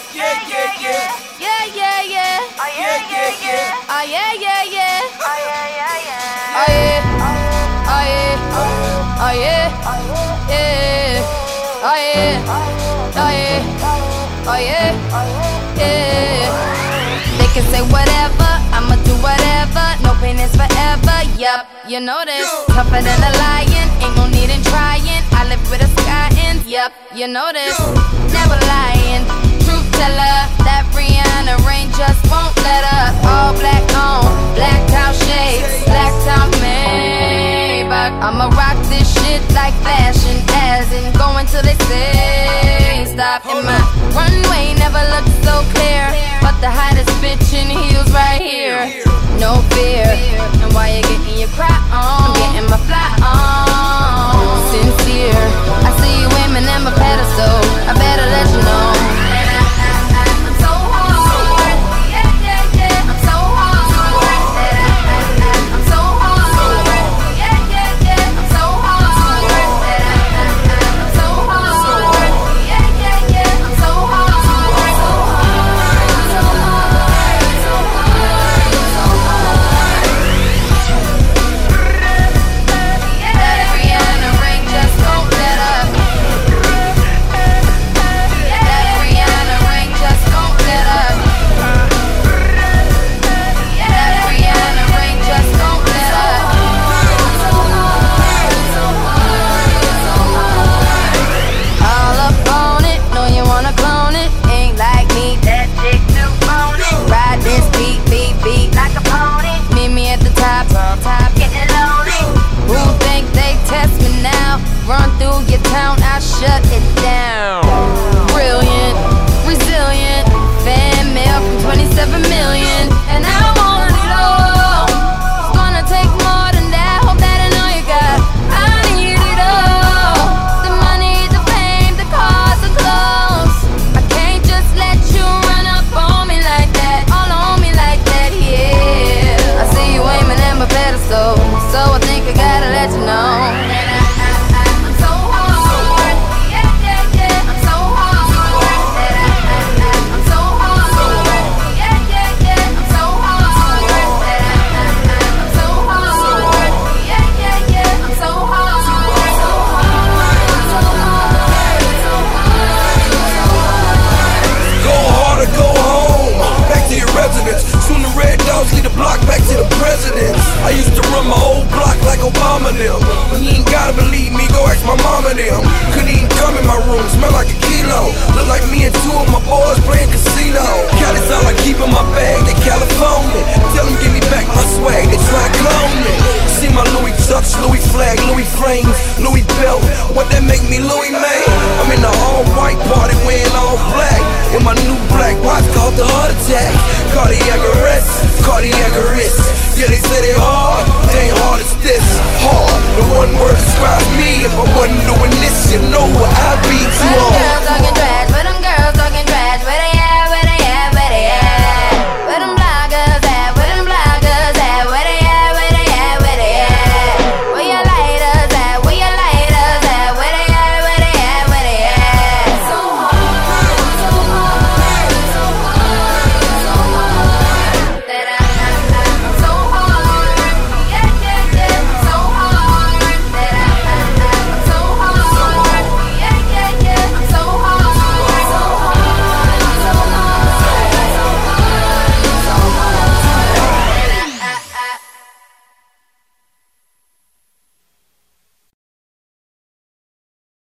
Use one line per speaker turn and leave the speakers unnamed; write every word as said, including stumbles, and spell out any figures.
Yeah, yeah, yeah.
Yeah, yeah, yeah.
Oh, yeah, yeah, yeah.
Oh, yeah, yeah, yeah.
Oh, yeah, yeah, yeah.
Oh, yeah. Oh, yeah. Oh, yeah. Yeah. Oh, yeah. Oh, yeah. Oh, yeah. Yeah. They can say whatever, I'ma do whatever. No pain is forever, yup, you know this. Tougher than a lion, ain't no need in trying. I live with a sky and yup, you know this. Never lying, truth teller. That Rihanna rain just won't let up. All black on, blacked out shades, blacked out Maybach. I'ma rock this shit like fashion, as in going till they say stop. And my runway never looked so clear, but the hottest bitch in heels right here. No fear, and while you're getting your cry on, I'm getting my fly on. Sincere, I see you aiming at my pedestal, I better let you know. I'm so hard, yeah, yeah, yeah. I'm so hard, I'm so hard, yeah, yeah, yeah. I'm so hard, I'm so hard, yeah, yeah, yeah. I'm so hard, so hard, so hard, so hard. That Rihanna ring just won't let up. That Rihanna ring just won't let up. That Rihanna ring just won't let up. All up on it, know you wanna clone it. Ain't like me, that chick too phony. Ride this beat, beat, beat like a pony. Meet me at the top, top, top, getting lonely. Who think they test me now? Run through your town, I shut it down. Brilliant, resilient, fan mail from twenty-seven million, and I want it all. It's gonna take more than that. Hope that I know you got. I need it all. The money, the fame, the cars, the clothes. I can't just let you run up on me like that, all on me like that. Yeah, I see you aiming at my pedestal, so I think I gotta let you know. I'm so hard, yeah, yeah, yeah. I'm so hard, I'm so hard, yeah, yeah, yeah. I'm so hard, I'm so hard, yeah, yeah, yeah. I'm so hard, so hard, so hard, so hard.
Go hard or go home, back to your residence. Soon the red dogs lead the block back to the president. I used to run my old block like Obama them. You ain't gotta believe me, go ask my mama them. Couldn't even come in my room, smell like a kilo. Look like me and two of my boys playing casino. Cali's all I keep in my bag, they California. Tell them give me back my swag, they try to clone me. See my Louis Chucks, Louis flag, Louis frames, Louis belt. What that make me Louis May? I'm in the all white party wearing all black. In my new black watch called the heart attack. Cardiac arrest, cardiac arrest. Yeah, they say they hard, they ain't hard as this. Hard, the one word describes me. If I wasn't doing this, you know what I